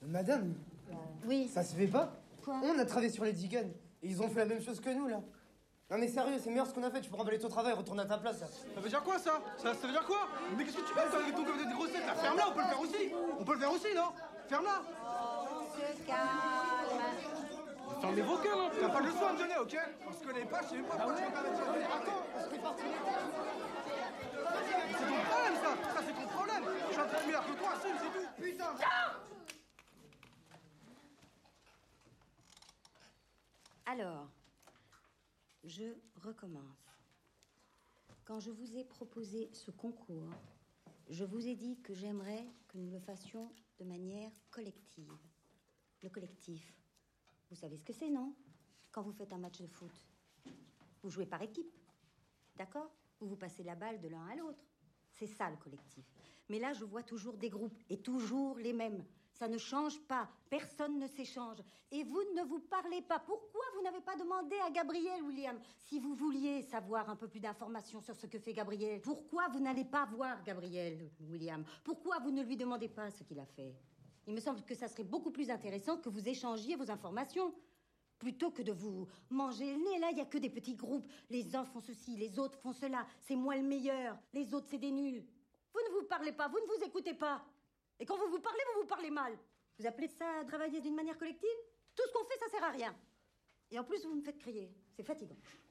Madame, Oui. ça se fait pas? Quoi? On a travaillé sur les Digan et ils ont fait la même chose que nous là. Non mais sérieux, c'est meilleur ce qu'on a fait, tu peux remballer ton travail et retourner à ta place là. Ça veut dire quoi ça veut dire quoi? Mais qu'est-ce que tu fais toi avec ton gobelet de grossettes là? Ferme-la, on peut le faire aussi. On peut le faire aussi, non? Ferme-la. Se calme. Fermez vos gueules, hein. T'as pas le soin de donner, ok? On se connaît pas, je sais même pas pourquoi tu veux pas mettre ça. Attends, on se prépare tous les deux. C'est ton problème ça c'est ton problème. Je suis un peu meilleur que toi, assume, c'est tout. Putain. Alors, je recommence. Quand je vous ai proposé ce concours, je vous ai dit que j'aimerais que nous le fassions de manière collective. Le collectif, vous savez ce que c'est, non? Quand vous faites un match de foot, vous jouez par équipe, d'accord? Vous vous passez la balle de l'un à l'autre. C'est ça, le collectif. Mais là, je vois toujours des groupes, et toujours les mêmes. Ça ne change pas. Personne ne s'échange. Et vous ne vous parlez pas. Pourquoi vous n'avez pas demandé à Gabriel, William, si vous vouliez savoir un peu plus d'informations sur ce que fait Gabriel? Pourquoi vous n'allez pas voir Gabriel, William? Pourquoi vous ne lui demandez pas ce qu'il a fait? Il me semble que ça serait beaucoup plus intéressant que vous échangiez vos informations. Plutôt que de vous manger le nez, là, il n'y a que des petits groupes. Les uns font ceci, les autres font cela. C'est moi le meilleur. Les autres, c'est des nuls. Vous ne vous parlez pas, vous ne vous écoutez pas. Et quand vous vous parlez mal. Vous appelez ça travailler d'une manière collective? Tout ce qu'on fait, ça sert à rien. Et en plus, vous me faites crier. C'est fatigant.